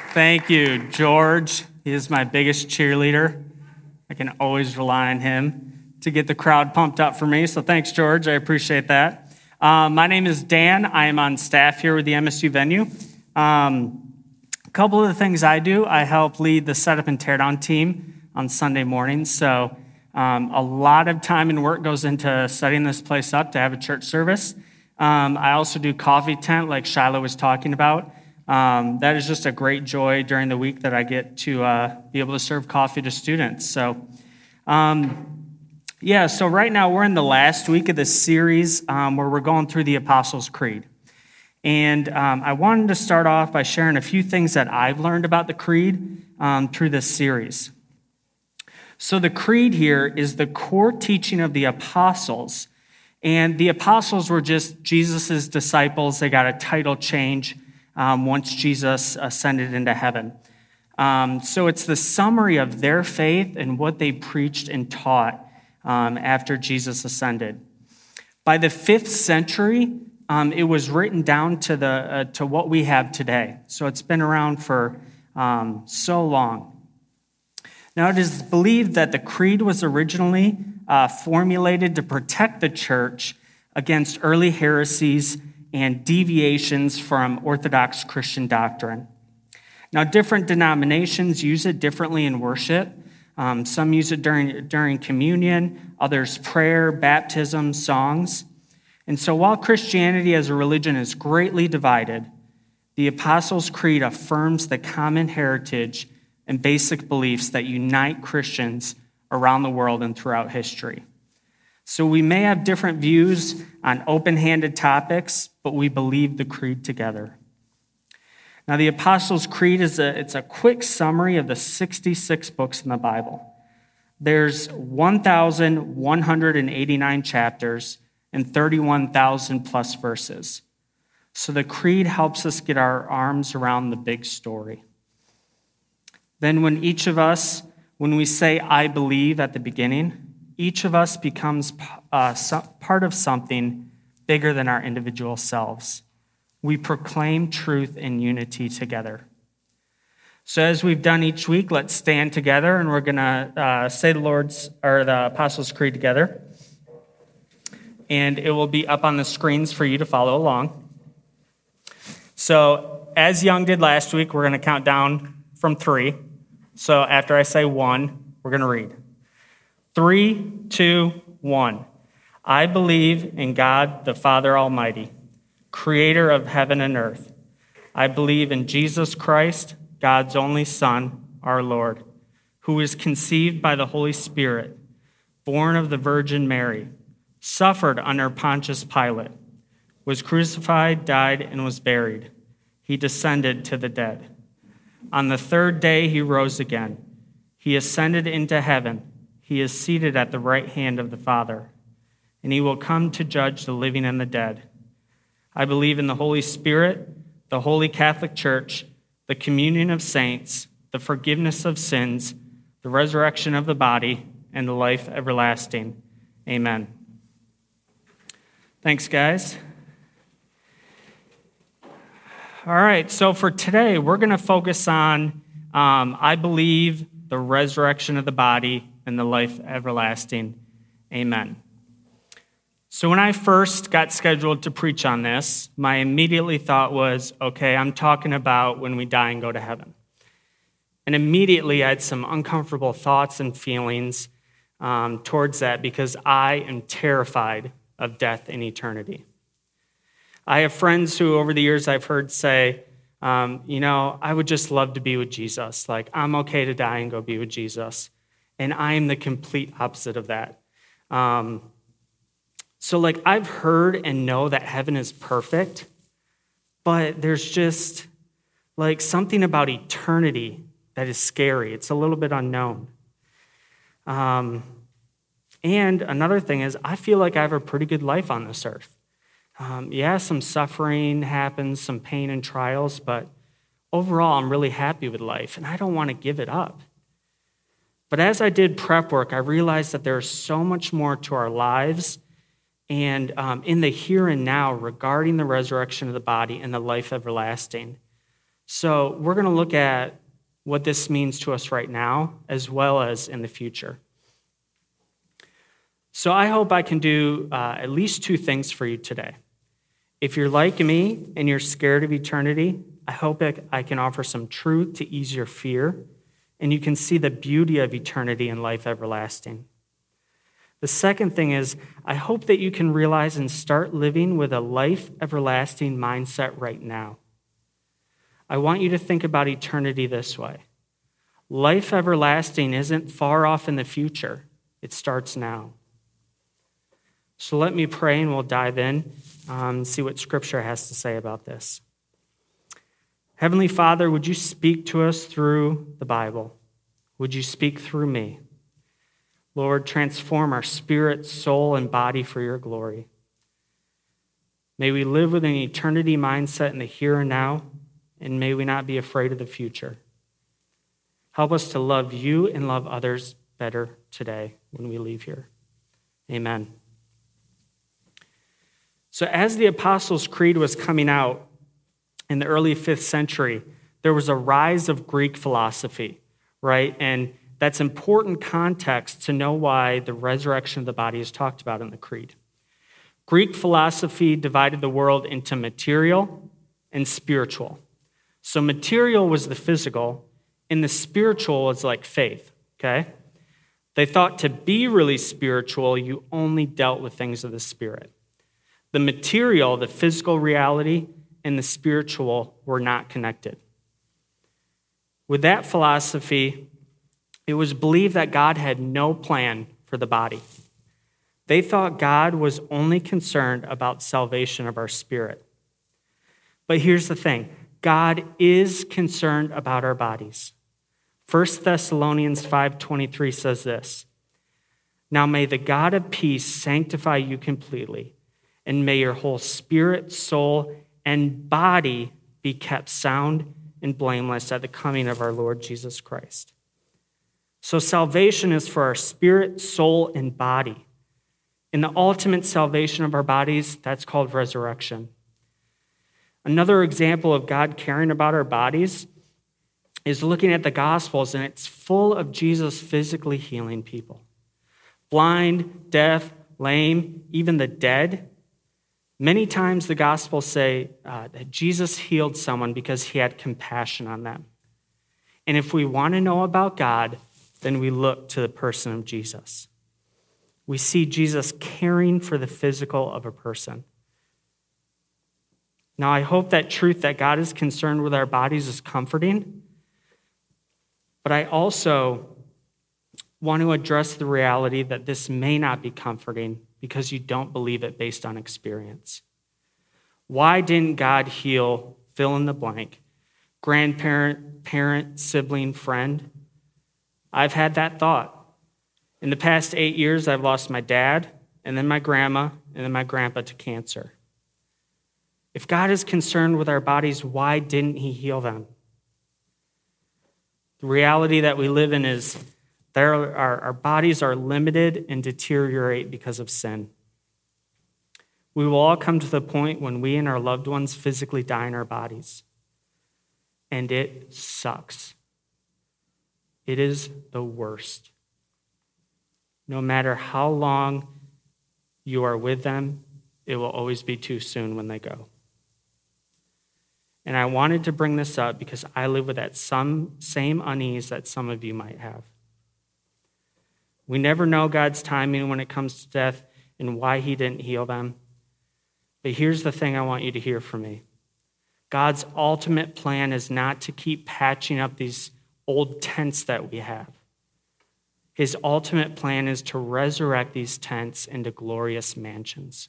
Thank you, George. He is my biggest cheerleader. I can always rely on him to get the crowd pumped up for me. So thanks, George. I appreciate that. My name is Dan. I am on staff here with the MSU venue. A couple of the things I do, I help lead the setup and teardown team on Sunday mornings. So a lot of time and work goes into setting this place up to have a church service. I also do coffee tent like Shiloh was talking about. That is just a great joy during the week that I get to be able to serve coffee to students. So, so right now we're in the last week of this series where we're going through the Apostles' Creed. And I wanted to start off by sharing a few things that I've learned about the Creed through this series. So the Creed here is the core teaching of the apostles. And the apostles were just Jesus' disciples. They got a title change once Jesus ascended into heaven. So it's the summary of their faith and what they preached and taught after Jesus ascended. By the 5th century, it was written down to what we have today. So it's been around for so long. Now, it is believed that the Creed was originally formulated to protect the church against early heresies and deviations from Orthodox Christian doctrine. Now, different denominations use it differently in worship. Some use it during communion, others prayer, baptism, songs. And so while Christianity as a religion is greatly divided, the Apostles' Creed affirms the common heritage and basic beliefs that unite Christians around the world and throughout history. So we may have different views on open-handed topics, but we believe the Creed together. Now, the Apostles' Creed is a quick summary of the 66 books in the Bible. There's 1,189 chapters and 31,000 plus verses. So the Creed helps us get our arms around the big story. Then when we say, I believe at the beginning, each of us becomes part of something bigger than our individual selves. We proclaim truth in unity together. So as we've done each week, let's stand together and we're going to say the Apostles' Creed together. And it will be up on the screens for you to follow along. So as Young did last week, we're going to count down from 3. So after I say 1, we're going to read. 3, 2, 1. I believe in God, the Father Almighty, creator of heaven and earth. I believe in Jesus Christ, God's only Son, our Lord, who was conceived by the Holy Spirit, born of the Virgin Mary, suffered under Pontius Pilate, was crucified, died, and was buried. He descended to the dead. On the 3rd day, he rose again. He ascended into heaven. He is seated at the right hand of the Father, and he will come to judge the living and the dead. I believe in the Holy Spirit, the Holy Catholic Church, the communion of saints, the forgiveness of sins, the resurrection of the body, and the life everlasting. Amen. Thanks, guys. All right, so for today, we're going to focus on, I believe, the resurrection of the body and the life everlasting. Amen. So when I first got scheduled to preach on this, my immediately thought was, okay, I'm talking about when we die and go to heaven. And immediately I had some uncomfortable thoughts and feelings towards that because I am terrified of death in eternity. I have friends who over the years I've heard say, I would just love to be with Jesus. Like, I'm okay to die and go be with Jesus. And I am the complete opposite of that. So I've heard and know that heaven is perfect, but there's just something about eternity that is scary. It's a little bit unknown. And another thing is I feel like I have a pretty good life on this earth. Some suffering happens, some pain and trials, but overall, I'm really happy with life, and I don't want to give it up. But as I did prep work, I realized that there's so much more to our lives and in the here and now regarding the resurrection of the body and the life everlasting. So we're going to look at what this means to us right now, as well as in the future. So I hope I can do at least two things for you today. If you're like me and you're scared of eternity, I hope I can offer some truth to ease your fear, and you can see the beauty of eternity and life everlasting. The second thing is, I hope that you can realize and start living with a life everlasting mindset right now. I want you to think about eternity this way. Life everlasting isn't far off in the future. It starts now. So let me pray and we'll dive in and see what Scripture has to say about this. Heavenly Father, would you speak to us through the Bible? Would you speak through me? Lord, transform our spirit, soul, and body for your glory. May we live with an eternity mindset in the here and now, and may we not be afraid of the future. Help us to love you and love others better today when we leave here. Amen. So as the Apostles' Creed was coming out in the early 5th century, there was a rise of Greek philosophy, right? And that's important context to know why the resurrection of the body is talked about in the Creed. Greek philosophy divided the world into material and spiritual. So material was the physical, and the spiritual is like faith, okay? They thought to be really spiritual, you only dealt with things of the Spirit. The material, the physical reality, and the spiritual were not connected. With that philosophy, it was believed that God had no plan for the body. They thought God was only concerned about salvation of our spirit. But here's the thing. God is concerned about our bodies. 1 Thessalonians 5:23 says this, "Now may the God of peace sanctify you completely, and may your whole spirit, soul, and body be kept sound and blameless at the coming of our Lord Jesus Christ." So salvation is for our spirit, soul, and body. In the ultimate salvation of our bodies, that's called resurrection. Another example of God caring about our bodies is looking at the Gospels, and it's full of Jesus physically healing people. Blind, deaf, lame, even the dead. Many times the Gospels say that Jesus healed someone because he had compassion on them. And if we want to know about God, then we look to the person of Jesus. We see Jesus caring for the physical of a person. Now, I hope that truth that God is concerned with our bodies is comforting, but I also want to address the reality that this may not be comforting because you don't believe it based on experience. Why didn't God heal, fill in the blank, grandparent, parent, sibling, friend? I've had that thought. In the past 8 years, I've lost my dad, and then my grandma, and then my grandpa to cancer. If God is concerned with our bodies, why didn't he heal them? The reality that we live in is that our bodies are limited and deteriorate because of sin. We will all come to the point when we and our loved ones physically die in our bodies. And it sucks. It is the worst. No matter how long you are with them, it will always be too soon when they go. And I wanted to bring this up because I live with that same unease that some of you might have. We never know God's timing when it comes to death and why he didn't heal them. But here's the thing I want you to hear from me. God's ultimate plan is not to keep patching up these old tents that we have. His ultimate plan is to resurrect these tents into glorious mansions.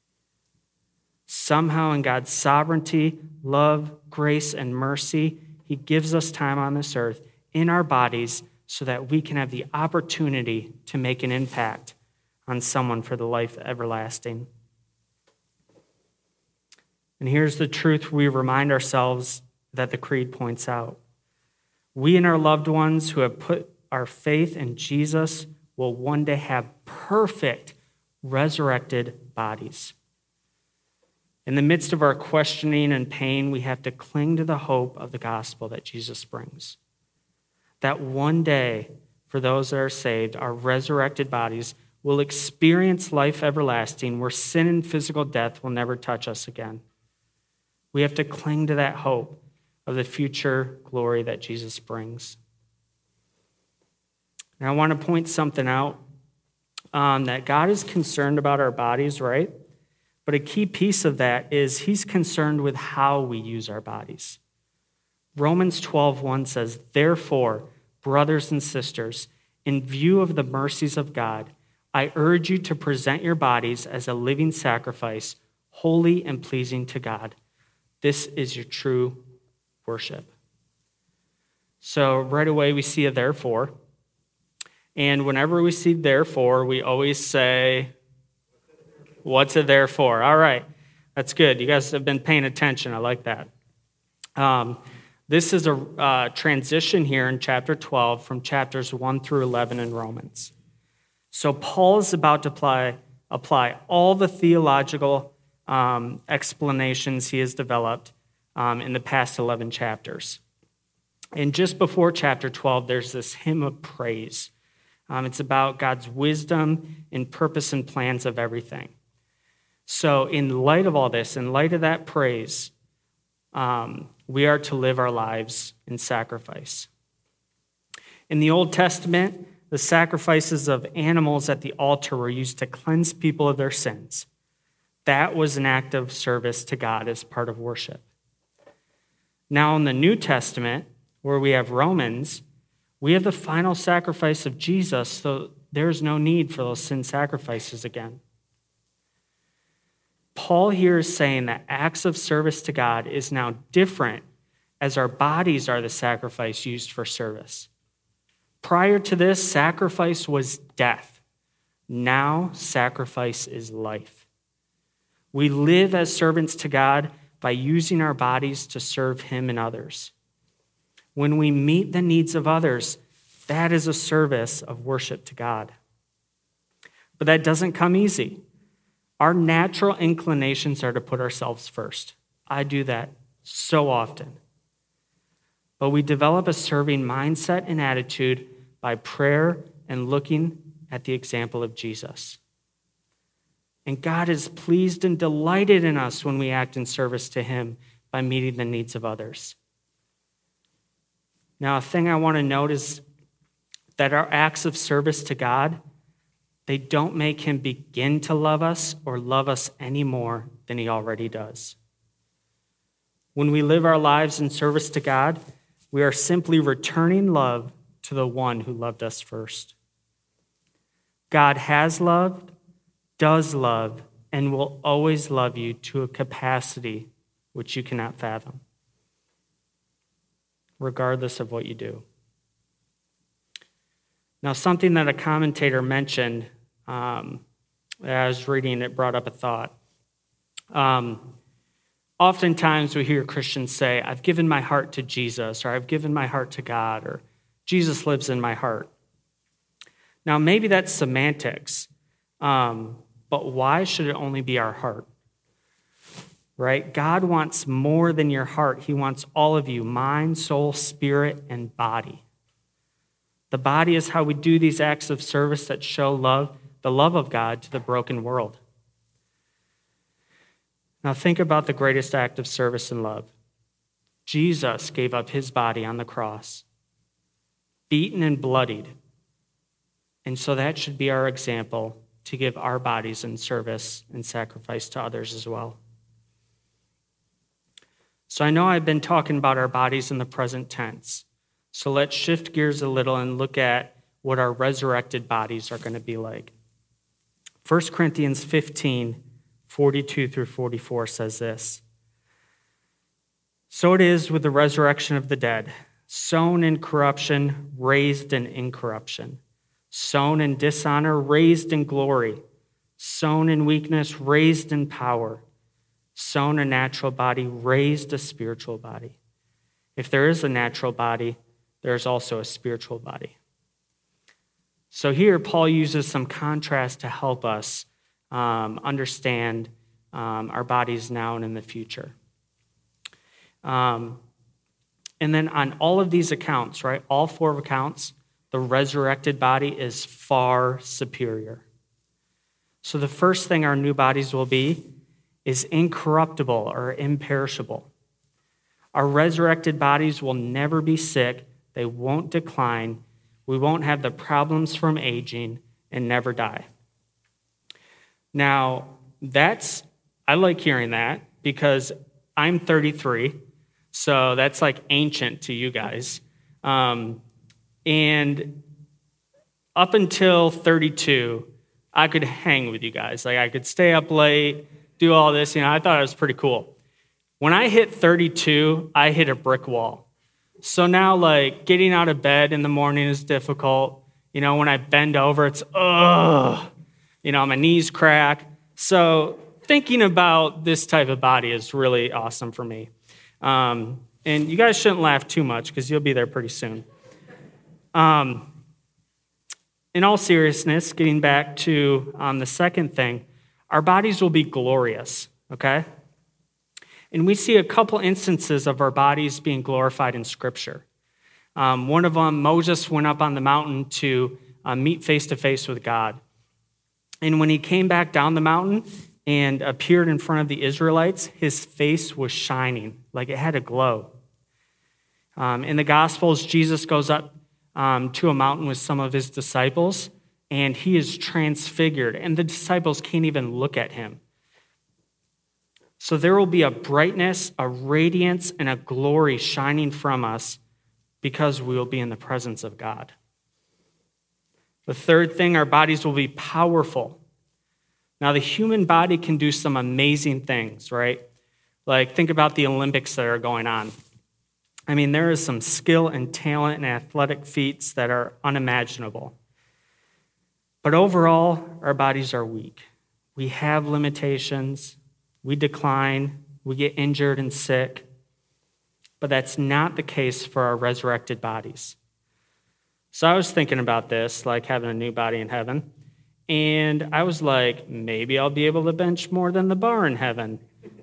Somehow in God's sovereignty, love, grace, and mercy, he gives us time on this earth in our bodies so that we can have the opportunity to make an impact on someone for the life everlasting. And here's the truth we remind ourselves that the Creed points out. We and our loved ones who have put our faith in Jesus will one day have perfect resurrected bodies. In the midst of our questioning and pain, we have to cling to the hope of the gospel that Jesus brings. That one day, for those that are saved, our resurrected bodies will experience life everlasting, where sin and physical death will never touch us again. We have to cling to that hope of the future glory that Jesus brings. Now, I want to point something out, that God is concerned about our bodies, right? But a key piece of that is he's concerned with how we use our bodies. Romans 12:1 says, "Therefore, brothers and sisters, in view of the mercies of God, I urge you to present your bodies as a living sacrifice, holy and pleasing to God. This is your true worship." So right away we see a therefore. And whenever we see therefore, we always say, what's it there for? All right, that's good. You guys have been paying attention. I like that. This is a transition here in chapter 12 from chapters 1 through 11 in Romans. So Paul is about to apply all the theological explanations he has developed in the past 11 chapters. And just before chapter 12, there's this hymn of praise. It's about God's wisdom and purpose and plans of everything. So in light of all this, in light of that praise, we are to live our lives in sacrifice. In the Old Testament, the sacrifices of animals at the altar were used to cleanse people of their sins. That was an act of service to God as part of worship. Now in the New Testament, where we have Romans, we have the final sacrifice of Jesus, so there's no need for those sin sacrifices again. Paul here is saying that acts of service to God is now different, as our bodies are the sacrifice used for service. Prior to this, sacrifice was death. Now, sacrifice is life. We live as servants to God by using our bodies to serve him and others. When we meet the needs of others, that is a service of worship to God. But that doesn't come easy. Our natural inclinations are to put ourselves first. I do that so often. But we develop a serving mindset and attitude by prayer and looking at the example of Jesus. And God is pleased and delighted in us when we act in service to him by meeting the needs of others. Now, a thing I want to note is that our acts of service to God, they don't make him begin to love us or love us any more than he already does. When we live our lives in service to God, we are simply returning love to the one who loved us first. God has loved, does love, and will always love you to a capacity which you cannot fathom, regardless of what you do. Now, something that a commentator mentioned, as I was reading, it brought up a thought. Oftentimes we hear Christians say, I've given my heart to Jesus, or I've given my heart to God, or Jesus lives in my heart. Now, maybe that's semantics, but why should it only be our heart? Right? God wants more than your heart. He wants all of you, mind, soul, spirit, and body. The body is how we do these acts of service that show love, the love of God to the broken world. Now think about the greatest act of service and love. Jesus gave up his body on the cross, beaten and bloodied. And so that should be our example to give our bodies in service and sacrifice to others as well. So I know I've been talking about our bodies in the present tense. So let's shift gears a little and look at what our resurrected bodies are going to be like. 1 Corinthians 15, 42 through 44 says this. So it is with the resurrection of the dead, sown in corruption, raised in incorruption, sown in dishonor, raised in glory, sown in weakness, raised in power, sown a natural body, raised a spiritual body. If there is a natural body, there's also a spiritual body. So here, Paul uses some contrast to help us understand our bodies now and in the future. And then on all of these accounts, right, all four accounts, the resurrected body is far superior. So the first thing our new bodies will be is incorruptible or imperishable. Our resurrected bodies will never be sick. They won't decline. We won't have the problems from aging and never die. Now, I like hearing that because I'm 33, so that's like ancient to you guys. And up until 32, I could hang with you guys. Like I could stay up late, do all this. I thought it was pretty cool. When I hit 32, I hit a brick wall. So now, like, getting out of bed in the morning is difficult. When I bend over, it's, my knees crack. So thinking about this type of body is really awesome for me. And you guys shouldn't laugh too much because you'll be there pretty soon. In all seriousness, getting back to the second thing, our bodies will be glorious, okay? And we see a couple instances of our bodies being glorified in Scripture. One of them, Moses went up on the mountain to meet face-to-face with God. And when he came back down the mountain and appeared in front of the Israelites, his face was shining, like it had a glow. In the Gospels, Jesus goes up to a mountain with some of his disciples, and he is transfigured, and the disciples can't even look at him. So there will be a brightness, a radiance, and a glory shining from us because we will be in the presence of God. The third thing, our bodies will be powerful. Now, the human body can do some amazing things, right? Like, think about the Olympics that are going on. There is some skill and talent and athletic feats that are unimaginable. But overall, our bodies are weak. We have limitations. We decline, we get injured and sick, but that's not the case for our resurrected bodies. So I was thinking about this, like having a new body in heaven, and I was like, maybe I'll be able to bench more than the bar in heaven.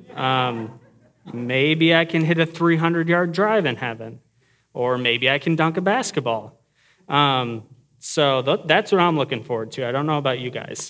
Maybe I can hit a 300-yard drive in heaven, or maybe I can dunk a basketball. So that's what I'm looking forward to. I don't know about you guys.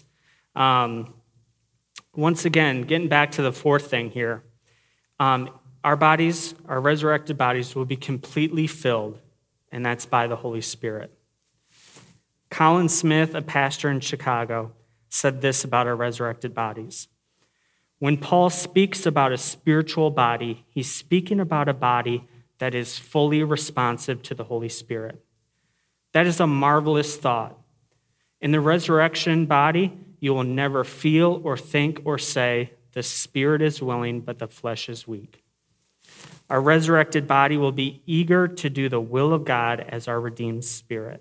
Once again, getting back to the fourth thing here, our bodies, our resurrected bodies, will be completely filled, and that's by the Holy Spirit. Colin Smith, a pastor in Chicago, said this about our resurrected bodies. When Paul speaks about a spiritual body, he's speaking about a body that is fully responsive to the Holy Spirit. That is a marvelous thought. In the resurrection body, you will never feel or think or say, the spirit is willing, but the flesh is weak. Our resurrected body will be eager to do the will of God as our redeemed spirit.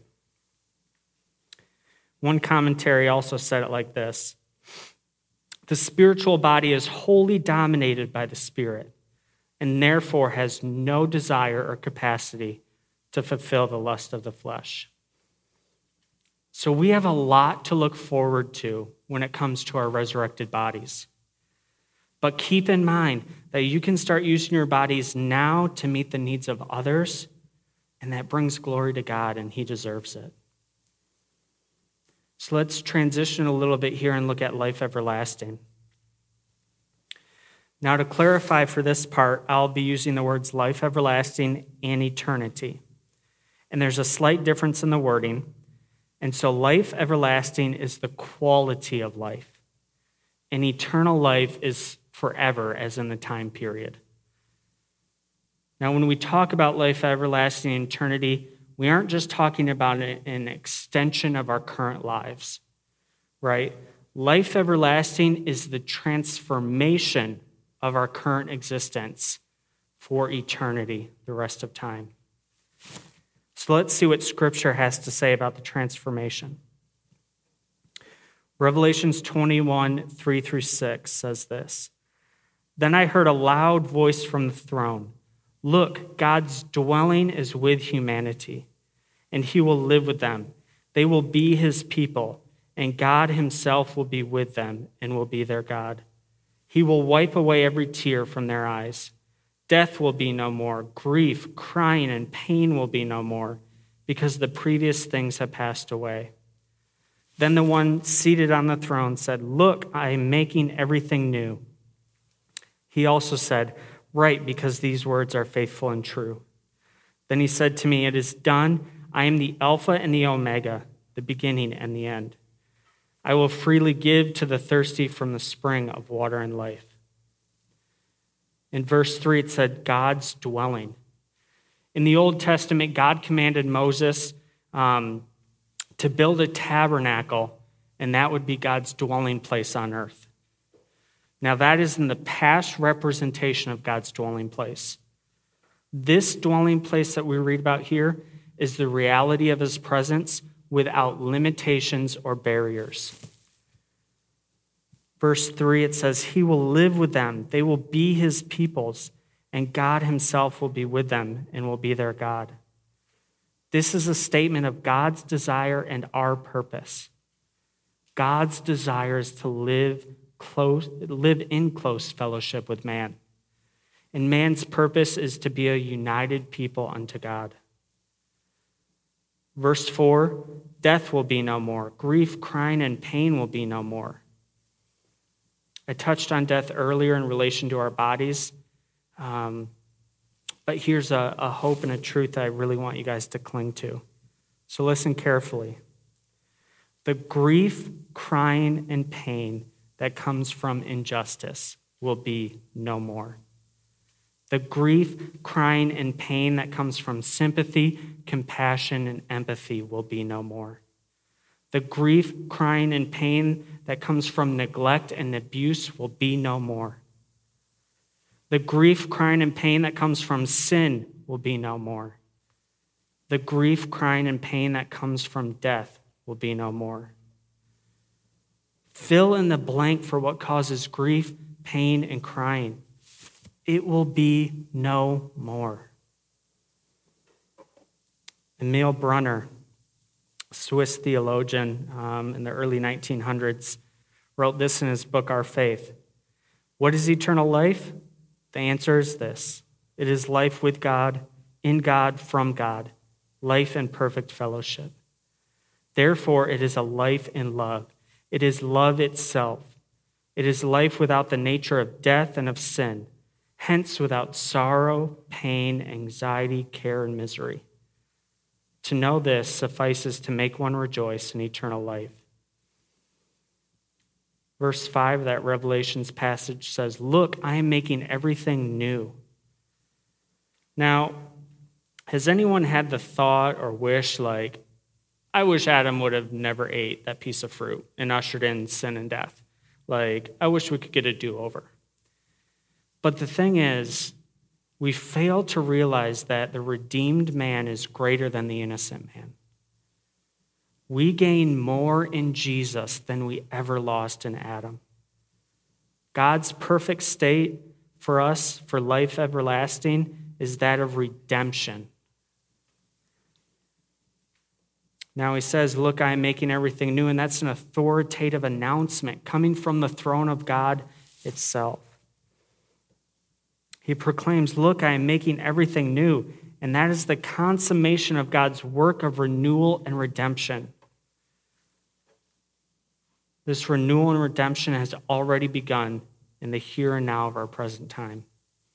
One commentary also said it like this: the spiritual body is wholly dominated by the Spirit and therefore has no desire or capacity to fulfill the lust of the flesh. So we have a lot to look forward to when it comes to our resurrected bodies. But keep in mind that you can start using your bodies now to meet the needs of others, and that brings glory to God, and He deserves it. So let's transition a little bit here and look at life everlasting. Now, to clarify for this part, I'll be using the words life everlasting and eternity. And there's a slight difference in the wording. And so life everlasting is the quality of life. And eternal life is forever, as in the time period. Now, when we talk about life everlasting and eternity, we aren't just talking about an extension of our current lives, right? Life everlasting is the transformation of our current existence for eternity, the rest of time. So let's see what Scripture has to say about the transformation. Revelations 21, 3-6 says this: Then I heard a loud voice from the throne. Look, God's dwelling is with humanity, and He will live with them. They will be His people, and God Himself will be with them and will be their God. He will wipe away every tear from their eyes. Death will be no more. Grief, crying, and pain will be no more, because the previous things have passed away." Then the one seated on the throne said, "Look, I am making everything new." He also said, "Write, because these words are faithful and true." Then he said to me, "It is done. I am the Alpha and the Omega, the beginning and the end. I will freely give to the thirsty from the spring of water and life." In verse 3, it said, God's dwelling. In the Old Testament, God commanded Moses to build a tabernacle, and that would be God's dwelling place on earth. Now, that is in the past representation of God's dwelling place. This dwelling place that we read about here is the reality of his presence without limitations or barriers. Verse 3, it says, "He will live with them. They will be his peoples, and God himself will be with them and will be their God." This is a statement of God's desire and our purpose. God's desire is to live in close fellowship with man. And man's purpose is to be a united people unto God. Verse 4, "Death will be no more. Grief, crying, and pain will be no more." I touched on death earlier in relation to our bodies, but here's a hope and a truth that I really want you guys to cling to. So listen carefully. The grief, crying, and pain that comes from injustice will be no more. The grief, crying, and pain that comes from sympathy, compassion, and empathy will be no more. The grief, crying, and pain that comes from neglect and abuse will be no more. The grief, crying, and pain that comes from sin will be no more. The grief, crying, and pain that comes from death will be no more. Fill in the blank for what causes grief, pain, and crying. It will be no more. Emil Brunner, Swiss theologian in the early 1900s, wrote this in his book, Our Faith. What is eternal life? The answer is this. It is life with God, in God, from God, life in perfect fellowship. Therefore, it is a life in love. It is love itself. It is life without the nature of death and of sin, hence without sorrow, pain, anxiety, care, and misery. To know this suffices to make one rejoice in eternal life. Verse 5 of that Revelations passage says, "Look, I am making everything new." Now, has anyone had the thought or wish, like, I wish Adam would have never ate that piece of fruit and ushered in sin and death? Like, I wish we could get a do-over. But the thing is, we fail to realize that the redeemed man is greater than the innocent man. We gain more in Jesus than we ever lost in Adam. God's perfect state for us, for life everlasting, is that of redemption. Now he says, "Look, I am making everything new," and that's an authoritative announcement coming from the throne of God itself. He proclaims, "Look, I am making everything new," and that is the consummation of God's work of renewal and redemption. This renewal and redemption has already begun in the here and now of our present time.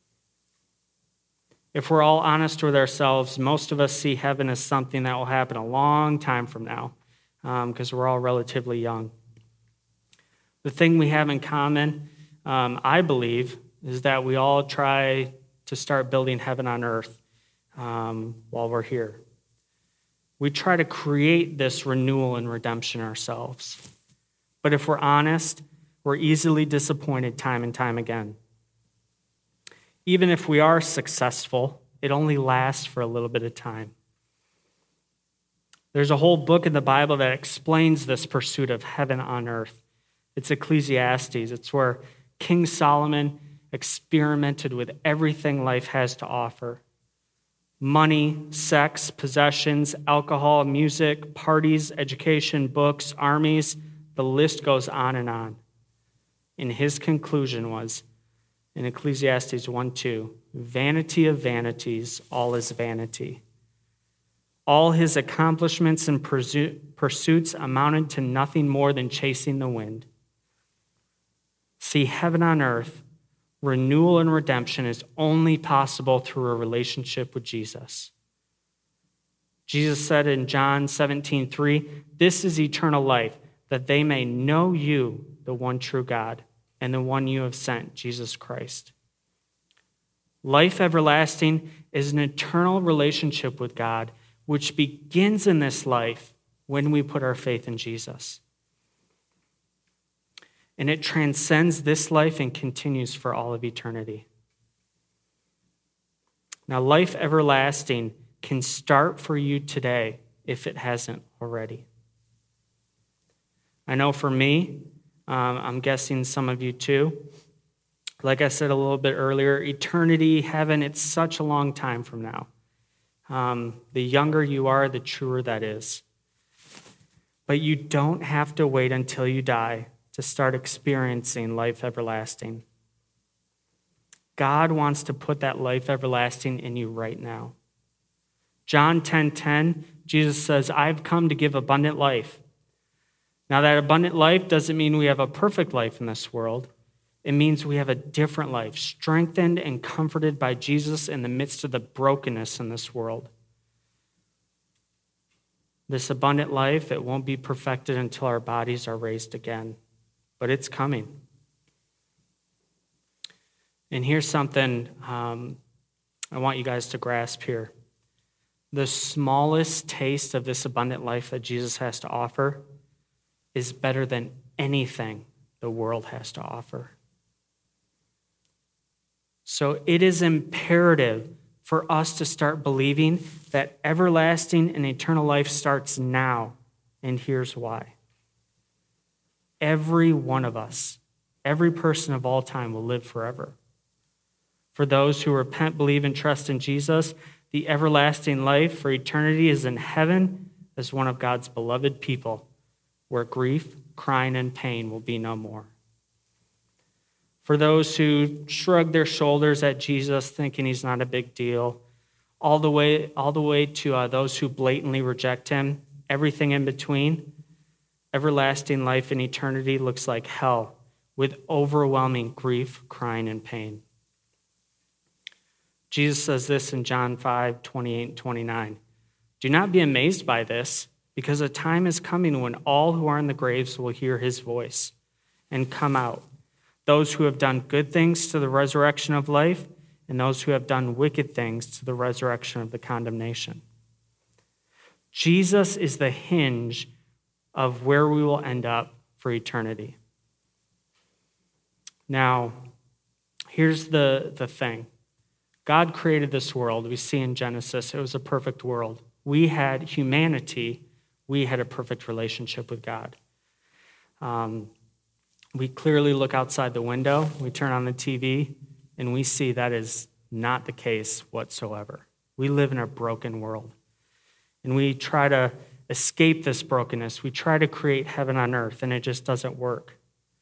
If we're all honest with ourselves, most of us see heaven as something that will happen a long time from now, because we're all relatively young. The thing we have in common, I believe, is that we all try to start building heaven on earth while we're here. We try to create this renewal and redemption ourselves. But if we're honest, we're easily disappointed time and time again. Even if we are successful, it only lasts for a little bit of time. There's a whole book in the Bible that explains this pursuit of heaven on earth. It's Ecclesiastes. It's where King Solomon experimented with everything life has to offer. Money, sex, possessions, alcohol, music, parties, education, books, armies, the list goes on and on. And his conclusion was, in Ecclesiastes 1:2, vanity of vanities, all is vanity. All his accomplishments and pursuits amounted to nothing more than chasing the wind. See, heaven on earth, renewal and redemption is only possible through a relationship with Jesus. Jesus said in John 17:3, "This is eternal life, that they may know you, the one true God, and the one you have sent, Jesus Christ." Life everlasting is an eternal relationship with God, which begins in this life when we put our faith in Jesus. And it transcends this life and continues for all of eternity. Now, life everlasting can start for you today if it hasn't already. I know for me, I'm guessing some of you too. Like I said a little bit earlier, eternity, heaven, it's such a long time from now. The younger you are, the truer that is. But you don't have to wait until you die to start experiencing life everlasting. God wants to put that life everlasting in you right now. John 10:10, Jesus says, "I've come to give abundant life." Now, that abundant life doesn't mean we have a perfect life in this world. It means we have a different life, strengthened and comforted by Jesus in the midst of the brokenness in this world. This abundant life, it won't be perfected until our bodies are raised again, but it's coming. And here's something I want you guys to grasp here. The smallest taste of this abundant life that Jesus has to offer is better than anything the world has to offer. So it is imperative for us to start believing that everlasting and eternal life starts now, and here's why. Every one of us, every person of all time will live forever. For those who repent, believe, and trust in Jesus, the everlasting life for eternity is in heaven as one of God's beloved people, where grief, crying, and pain will be no more. For those who shrug their shoulders at Jesus, thinking he's not a big deal, all the way to those who blatantly reject him, everything in between, everlasting life in eternity looks like hell with overwhelming grief, crying, and pain. Jesus says this in John 5:28 and 29. "Do not be amazed by this, because a time is coming when all who are in the graves will hear his voice and come out. Those who have done good things to the resurrection of life, and those who have done wicked things to the resurrection of the condemnation." Jesus is the hinge of where we will end up for eternity. Now, here's the thing. God created this world. We see in Genesis, it was a perfect world. We had humanity. We had a perfect relationship with God. We clearly look outside the window. We turn on the TV, and we see that is not the case whatsoever. We live in a broken world, and we try to escape this brokenness. We try to create heaven on earth, and it just doesn't work.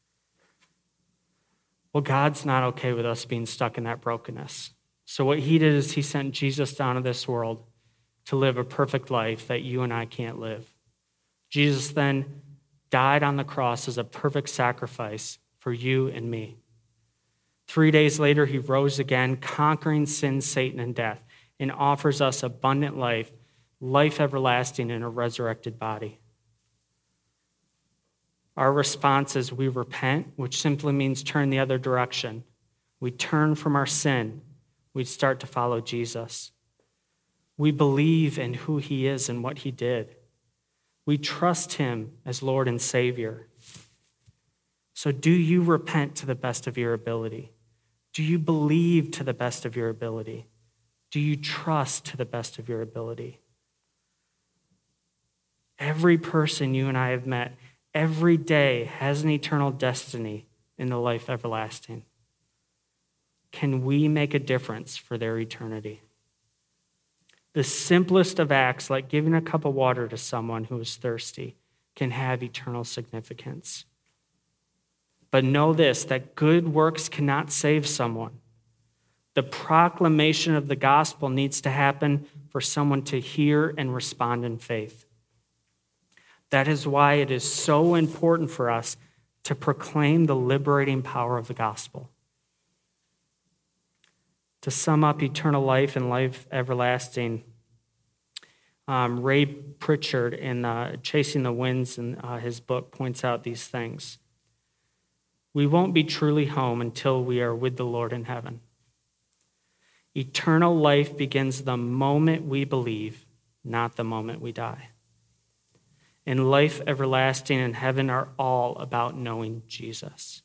Well, God's not okay with us being stuck in that brokenness. So what he did is he sent Jesus down to this world to live a perfect life that you and I can't live. Jesus then died on the cross as a perfect sacrifice for you and me. 3 days later, he rose again, conquering sin, Satan, and death, and offers us abundant life, life everlasting in a resurrected body. Our response is we repent, which simply means turn the other direction. We turn from our sin. We start to follow Jesus. We believe in who he is and what he did. We trust him as Lord and Savior. So do you repent to the best of your ability? Do you believe to the best of your ability? Do you trust to the best of your ability? Every person you and I have met every day has an eternal destiny in the life everlasting. Can we make a difference for their eternity? The simplest of acts, like giving a cup of water to someone who is thirsty, can have eternal significance. But know this, that good works cannot save someone. The proclamation of the gospel needs to happen for someone to hear and respond in faith. That is why it is so important for us to proclaim the liberating power of the gospel. To sum up eternal life and life everlasting, Ray Pritchard in Chasing the Winds in his book points out these things. We won't be truly home until we are with the Lord in heaven. Eternal life begins the moment we believe, not the moment we die. And life everlasting and heaven are all about knowing Jesus.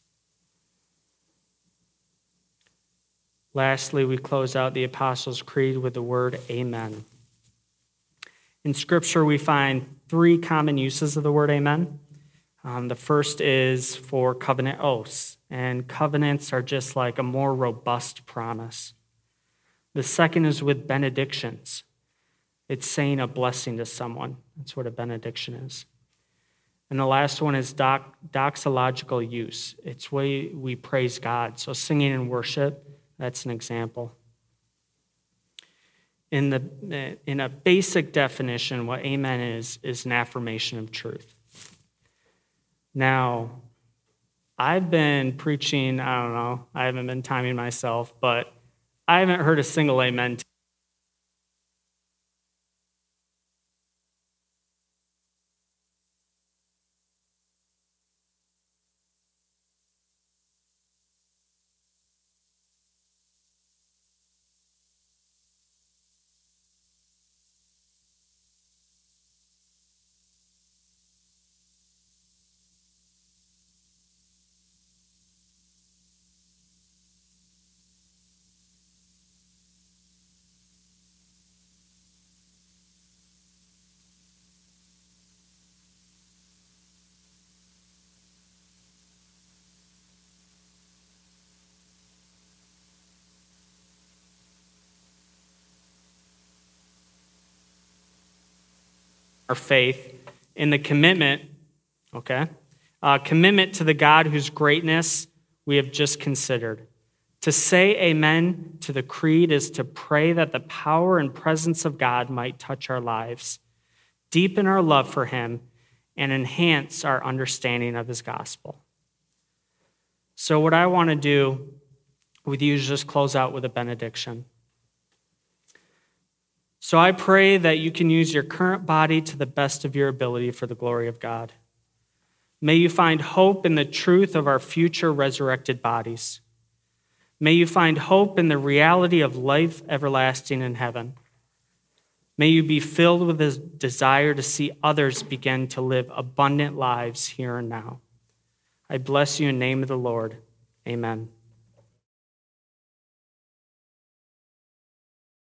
Lastly, we close out the Apostles' Creed with the word amen. In Scripture, we find three common uses of the word amen. The first is for covenant oaths, and covenants are just like a more robust promise. The second is with benedictions. It's saying a blessing to someone. That's what a benediction is. And the last one is doxological use. It's way we praise God. So singing in worship, that's an example. In a basic definition, what amen is an affirmation of truth. Now, I've been preaching, I haven't been timing myself, but I haven't heard a single amen. Our faith in the commitment, commitment to the God whose greatness we have just considered. To say amen to the creed is to pray that the power and presence of God might touch our lives, deepen our love for him, and enhance our understanding of his gospel. So what I want to do with you is just close out with a benediction. So I pray that you can use your current body to the best of your ability for the glory of God. May you find hope in the truth of our future resurrected bodies. May you find hope in the reality of life everlasting in heaven. May you be filled with a desire to see others begin to live abundant lives here and now. I bless you in the name of the Lord. Amen.